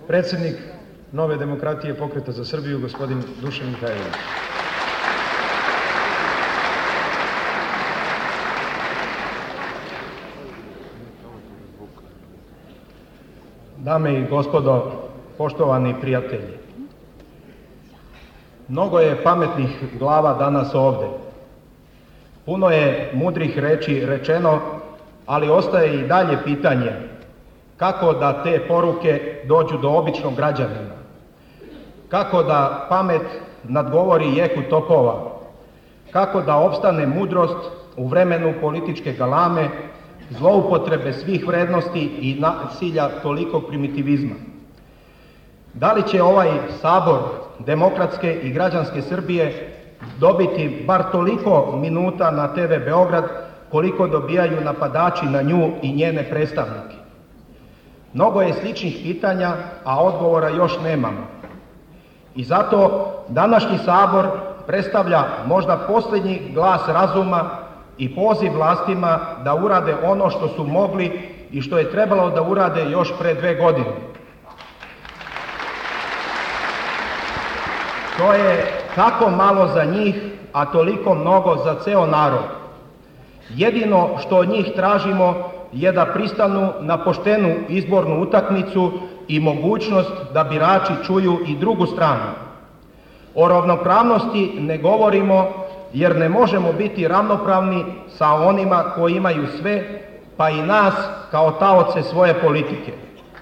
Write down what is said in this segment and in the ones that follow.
Predsjednik Nove demokratije Pokreta za Srbiju, gospodin Dušan Mihajlović. Dame i gospodo, poštovani prijatelji, mnogo je pametnih glava danas ovde. Puno je mudrih reči rečeno, ali ostaje i dalje pitanje kako da te poruke dođu do običnog građanina, kako da pamet nadgovori jeku topova, kako da opstane mudrost u vremenu političke galame, zloupotrebe svih vrednosti i nasilja tolikog primitivizma. Da li će ovaj Sabor demokratske i građanske Srbije dobiti bar toliko minuta na TV Beograd koliko dobijaju napadači na nju i njene predstavnike? Mnogo je sličnih pitanja, a odgovora još nemamo. I zato današnji Sabor predstavlja možda posljednji glas razuma i poziv vlastima da urade ono što su mogli i što je trebalo da urade još pre 2 godine. To je tako malo za njih, a toliko mnogo za ceo narod. Jedino što od njih tražimo je da pristanu na poštenu izbornu utakmicu i mogućnost da birači čuju i drugu stranu. O ravnopravnosti ne govorimo jer ne možemo biti ravnopravni sa onima koji imaju sve, pa i nas kao taoce svoje politike.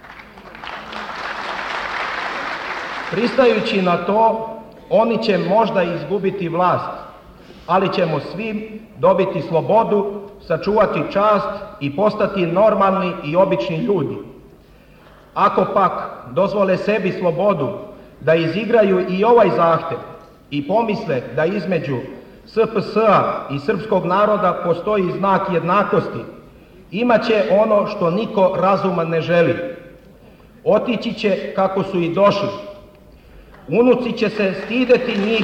Pristajući na to, oni će možda izgubiti vlast, ali ćemo svi dobiti slobodu, sačuvati čast i postati normalni i obični ljudi. Ako pak dozvole sebi slobodu da izigraju i ovaj zahtev i pomisle da između SPS-a i srpskog naroda postoji znak jednakosti, imaće ono što niko razuman ne želi. Otići će kako su i došli. Unuci će se stideti njih.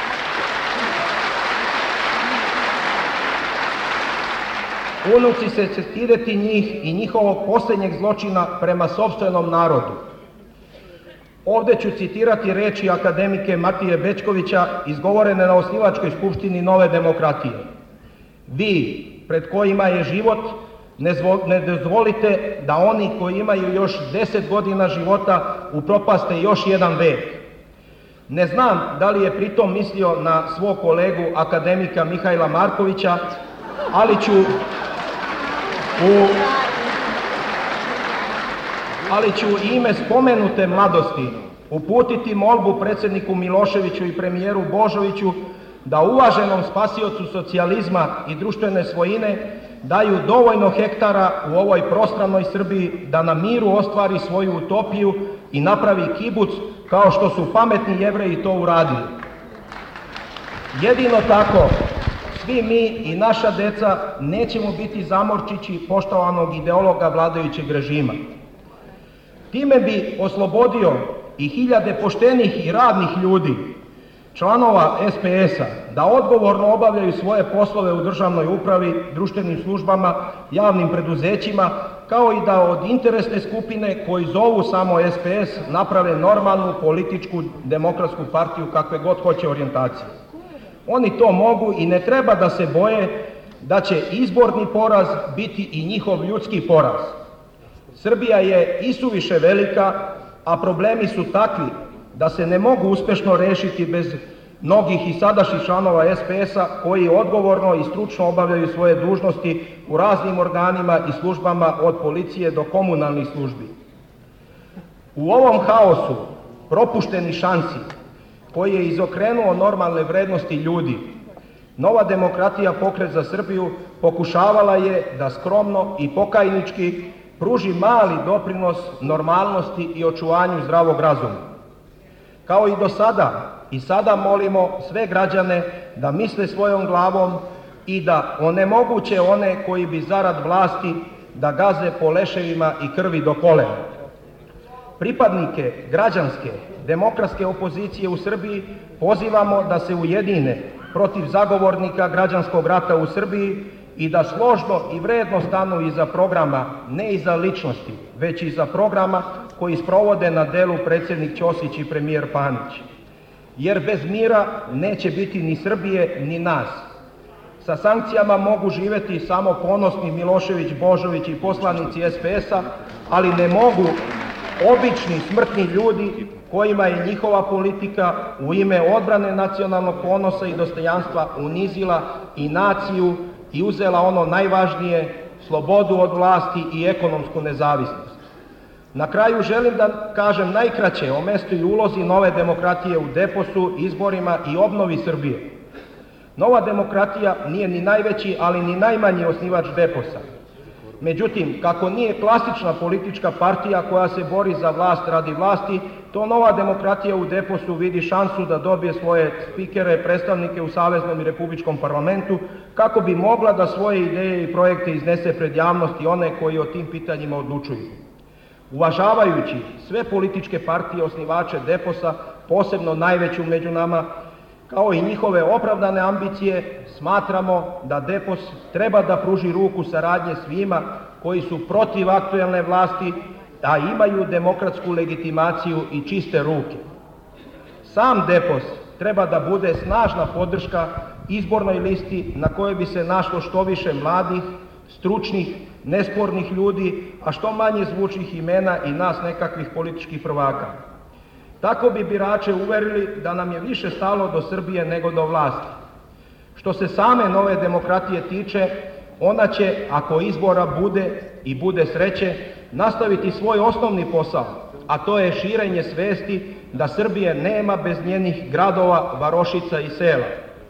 Unuci će se stideti njih i njihovog posljednjeg zločina prema sopstvenom narodu. Ovde ću citirati reči akademike Matije Bećkovića izgovorene na osnivačkoj skupštini Nove demokratije. Vi, pred kojima je život, ne dozvolite da oni koji imaju još 10 godina života upropaste još jedan vek. Ne znam da li je pritom mislio na svog kolegu akademika Mihajla Markovića, ali ću u ime spomenute mladosti uputiti molbu predsjedniku Miloševiću i premijeru Božoviću da uvaženom spasiocu socijalizma i društvene svojine daju dovoljno hektara u ovoj prostranoj Srbiji da na miru ostvari svoju utopiju i napravi kibuc kao što su pametni Jevreji to uradili. Jedino tako svi mi i naša deca nećemo biti zamorčići poštovanog ideologa vladajućeg režima. Time bi oslobodio i hiljade poštenih i radnih ljudi, članova SPS-a, da odgovorno obavljaju svoje poslove u državnoj upravi, društvenim službama, javnim preduzećima, kao i da od interesne skupine koji zovu samo SPS naprave normalnu političku demokratsku partiju kakve god hoće orijentacije. Oni to mogu i ne treba da se boje da će izborni poraz biti i njihov ljudski poraz. Srbija je isuviše velika, a problemi su takvi da se ne mogu uspešno rešiti bez mnogih i sadašnjih članova SPS-a koji odgovorno i stručno obavljaju svoje dužnosti u raznim organima i službama od policije do komunalnih službi. U ovom haosu propušteni šansi koji je izokrenuo normalne vrednosti ljudi, Nova demokratija Pokret za Srbiju pokušavala je da skromno i pokajnički pruži mali doprinos normalnosti i očuvanju zdravog razuma. Kao i do sada, i sada molimo sve građane da misle svojom glavom i da onemoguće one koji bi zarad vlasti da gaze po leševima i krvi do kolena. Pripadnike građanske, demokratske opozicije u Srbiji pozivamo da se ujedine protiv zagovornika građanskog rata u Srbiji i da složno i vredno stanu iza programa, ne iza ličnosti, već iza programa koji sprovode na delu predsjednik Ćosić i premijer Panić. Jer bez mira neće biti ni Srbije ni nas. Sa sankcijama mogu živjeti samo ponosni Milošević, Božović i poslanici SPS-a, ali ne mogu obični smrtni ljudi kojima je njihova politika u ime odbrane nacionalnog ponosa i dostojanstva unizila i naciju i uzela ono najvažnije, slobodu od vlasti i ekonomsku nezavisnost. Na kraju želim da kažem najkraće o mestu i ulozi Nove demokratije u Deposu, izborima i obnovi Srbije. Nova demokratija nije ni najveći, ali ni najmanji osnivač Deposa. Međutim, kako nije klasična politička partija koja se bori za vlast radi vlasti, to Nova demokratija u Deposu vidi šansu da dobije svoje spikere, predstavnike u Saveznom i Republičkom parlamentu, kako bi mogla da svoje ideje i projekte iznese pred javnost i one koji o tim pitanjima odlučuju. Uvažavajući sve političke partije osnivače Deposa, posebno najveću među nama, kao i njihove opravdane ambicije, smatramo da Depos treba da pruži ruku saradnje svima koji su protiv aktuelne vlasti, a imaju demokratsku legitimaciju i čiste ruke. Sam Depos treba da bude snažna podrška izbornoj listi na kojoj bi se našlo što više mladih, stručnih, nespornih ljudi, a što manje zvučnih imena i nas nekakvih političkih prvaka. Tako bi birače uverili da nam je više stalo do Srbije nego do vlasti. Što se same Nove demokratije tiče, ona će, ako izbora bude i bude sreće, nastaviti svoj osnovni posao, a to je širenje svesti da Srbije nema bez njenih gradova, varošica i sela.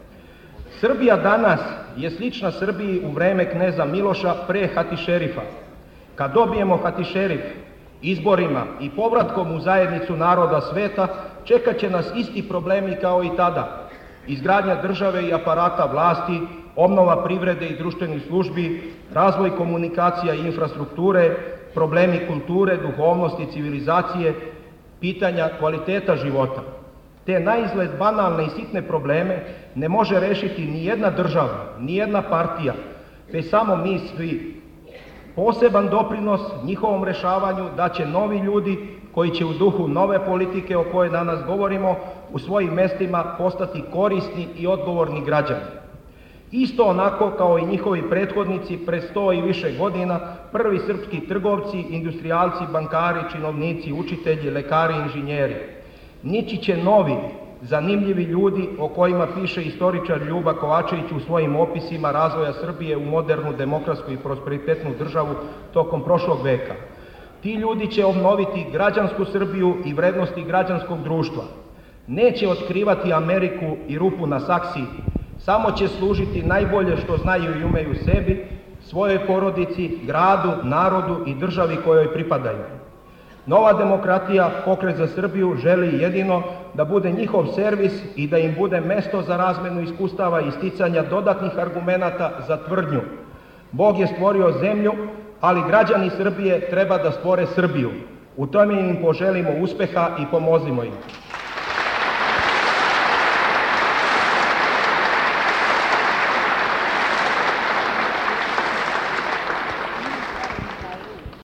Srbija danas je slična Srbiji u vreme kneza Miloša pre Hatišerifa. Kad dobijemo Hatišerif, izborima i povratkom u zajednicu naroda sveta, čekat će nas isti problemi kao i tada. Izgradnja države i aparata vlasti, obnova privrede i društvenih službi, razvoj komunikacija i infrastrukture, problemi kulture, duhovnosti, civilizacije, pitanja kvaliteta života. Te naizgled banalne i sitne probleme ne može rešiti ni jedna država, ni jedna partija, već samo mi svi. Poseban doprinos njihovom rešavanju daće novi ljudi koji će u duhu nove politike o kojoj danas govorimo u svojim mestima postati korisni i odgovorni građani. Isto onako kao i njihovi prethodnici pre 100 i više godina, prvi srpski trgovci, industrijalci, bankari, činovnici, učitelji, lekari, inženjeri. Nići će novi, zanimljivi ljudi o kojima piše istoričar Ljuba Kovačević u svojim opisima razvoja Srbije u modernu, demokratsku i prosperitetnu državu tokom prošlog veka. Ti ljudi će obnoviti građansku Srbiju i vrednosti građanskog društva. Neće otkrivati Ameriku i rupu na saksiji, samo će služiti najbolje što znaju i umeju sebi, svojoj porodici, gradu, narodu i državi kojoj pripadaju. Nova demokratija, Pokret za Srbiju, želi jedino da bude njihov servis i da im bude mesto za razmenu iskustava i sticanja dodatnih argumenata za tvrdnju. Bog je stvorio zemlju, ali građani Srbije treba da stvore Srbiju. U tome im poželimo uspeha i pomozimo im.